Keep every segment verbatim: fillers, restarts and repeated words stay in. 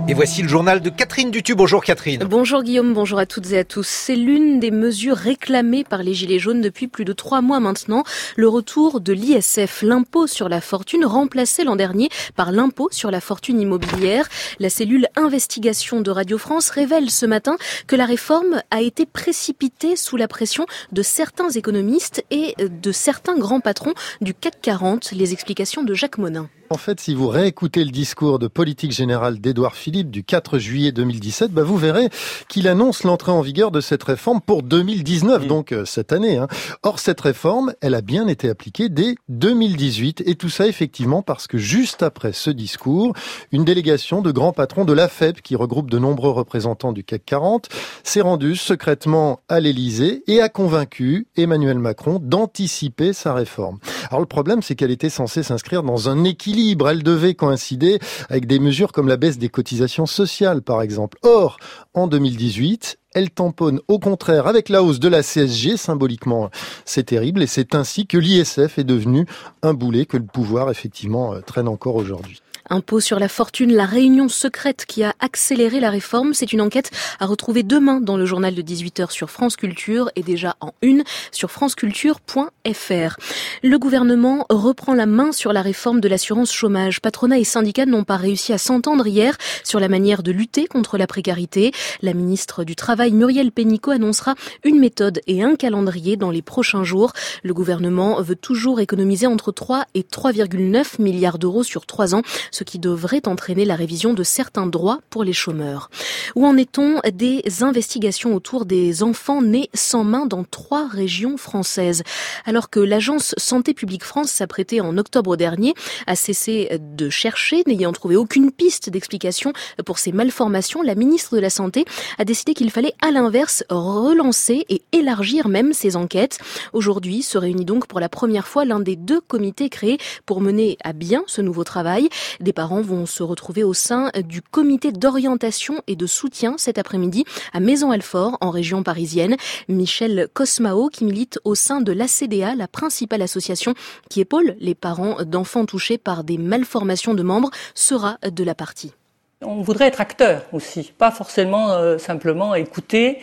Et voici le journal de Catherine Dutu. Bonjour Catherine. Bonjour Guillaume, bonjour à toutes et à tous. C'est l'une des mesures réclamées par les Gilets jaunes depuis plus de trois mois maintenant. Le retour de l'I S F, l'impôt sur la fortune, remplacé l'an dernier par l'impôt sur la fortune immobilière. La cellule investigation de Radio France révèle ce matin que la réforme a été précipitée sous la pression de certains économistes et de certains grands patrons du C A C quarante. Les explications de Jacques Monin. En fait, si vous réécoutez le discours de politique générale d'Édouard Philippe du quatre juillet deux mille dix-sept, bah vous verrez qu'il annonce l'entrée en vigueur de cette réforme pour deux mille dix-neuf, mmh. donc euh, cette année. Hein. Or, cette réforme, elle a bien été appliquée dès deux mille dix-huit, et tout ça effectivement parce que juste après ce discours, une délégation de grands patrons de l'A F E P, qui regroupe de nombreux représentants du C A C quarante, s'est rendue secrètement à l'Élysée et a convaincu Emmanuel Macron d'anticiper sa réforme. Alors le problème, c'est qu'elle était censée s'inscrire dans un équilibre. Elle devait coïncider avec des mesures comme la baisse des cotisations sociales, par exemple. Or, en deux mille dix-huit, elle tamponne au contraire avec la hausse de la C S G, symboliquement c'est terrible, et c'est ainsi que l'I S F est devenu un boulet que le pouvoir effectivement traîne encore aujourd'hui. Impôt sur la fortune, la réunion secrète qui a accéléré la réforme. C'est une enquête à retrouver demain dans le journal de dix-huit heures sur France Culture et déjà en une sur franceculture point f r. Le gouvernement reprend la main sur la réforme de l'assurance chômage. Patronat et syndicats n'ont pas réussi à s'entendre hier sur la manière de lutter contre la précarité. La ministre du Travail, Muriel Pénicaud, annoncera une méthode et un calendrier dans les prochains jours. Le gouvernement veut toujours économiser entre trois et trois virgule neuf milliards d'euros sur trois ans, ce qui devrait entraîner la révision de certains droits pour les chômeurs. Où en est-on des investigations autour des enfants nés sans main dans trois régions françaises? Alors que l'agence Santé publique France s'apprêtait en octobre dernier à cesser de chercher, n'ayant trouvé aucune piste d'explication pour ces malformations, la ministre de la Santé a décidé qu'il fallait à l'inverse relancer et élargir même ces enquêtes. Aujourd'hui se réunit donc pour la première fois l'un des deux comités créés pour mener à bien ce nouveau travail. Des parents vont se retrouver au sein du comité d'orientation et de soutien cet après-midi à Maisons-Alfort, en région parisienne. Michel Cosmao, qui milite au sein de l'A C D A, la principale association qui épaule les parents d'enfants touchés par des malformations de membres, sera de la partie. On voudrait être acteur aussi, pas forcément euh, simplement écouter.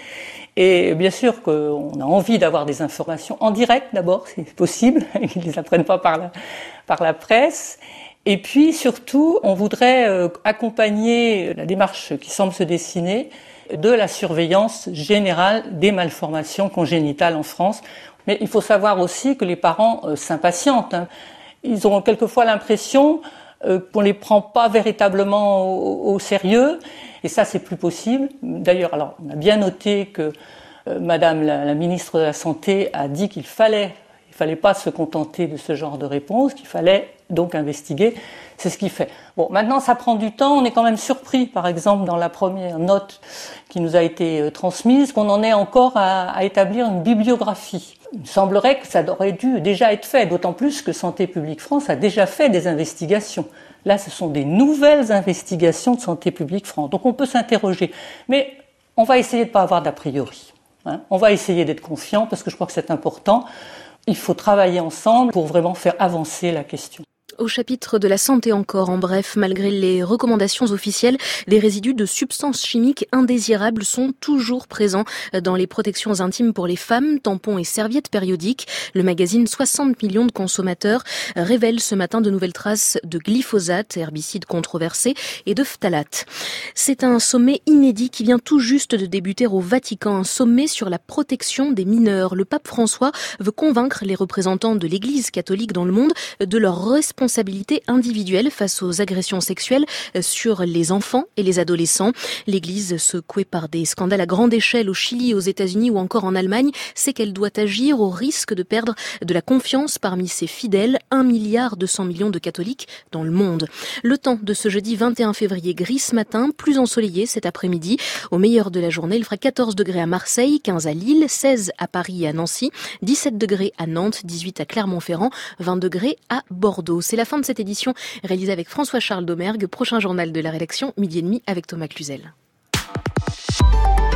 Et bien sûr qu'on a envie d'avoir des informations en direct d'abord, c'est possible, ils ne les apprennent pas par la, par la presse. Et puis surtout, on voudrait euh, accompagner la démarche qui semble se dessiner de la surveillance générale des malformations congénitales en France. Mais il faut savoir aussi que les parents euh, s'impatientent. Hein. Ils ont quelquefois l'impression euh, qu'on les prend pas véritablement au, au sérieux, et ça c'est plus possible. D'ailleurs, alors on a bien noté que euh, Madame la, la ministre de la Santé a dit qu'il fallait, il fallait pas se contenter de ce genre de réponse, qu'il fallait donc investiguer, c'est ce qu'il fait. Bon, maintenant ça prend du temps, on est quand même surpris, par exemple dans la première note qui nous a été euh, transmise, qu'on en ait encore à, à établir une bibliographie. Il me semblerait que ça aurait dû déjà être fait, d'autant plus que Santé publique France a déjà fait des investigations. Là, ce sont des nouvelles investigations de Santé publique France. Donc on peut s'interroger, mais on va essayer de ne pas avoir d'a priori. Hein. On va essayer d'être confiant parce que je crois que c'est important. Il faut travailler ensemble pour vraiment faire avancer la question. Au chapitre de la santé encore, en bref, malgré les recommandations officielles, des résidus de substances chimiques indésirables sont toujours présents dans les protections intimes pour les femmes, tampons et serviettes périodiques. Le magazine soixante millions de consommateurs révèle ce matin de nouvelles traces de glyphosate, herbicide controversé, et de phtalate. C'est un sommet inédit qui vient tout juste de débuter au Vatican, un sommet sur la protection des mineurs. Le pape François veut convaincre les représentants de l'Église catholique dans le monde de leur responsabilité responsabilité individuelle face aux agressions sexuelles sur les enfants et les adolescents. L'Église, secouée par des scandales à grande échelle au Chili, aux États-Unis ou encore en Allemagne, sait qu'elle doit agir au risque de perdre de la confiance parmi ses fidèles, un milliard deux cents millions de catholiques dans le monde. Le temps de ce jeudi vingt et un février, gris ce matin, plus ensoleillé cet après-midi. Au meilleur de la journée, il fera quatorze degrés à Marseille, quinze à Lille, seize à Paris et à Nancy, dix-sept degrés à Nantes, dix-huit à Clermont-Ferrand, vingt degrés à Bordeaux. C'est la fin de cette édition réalisée avec François-Charles Domergue. Prochain journal de la rédaction, midi et demi avec Thomas Cluzel.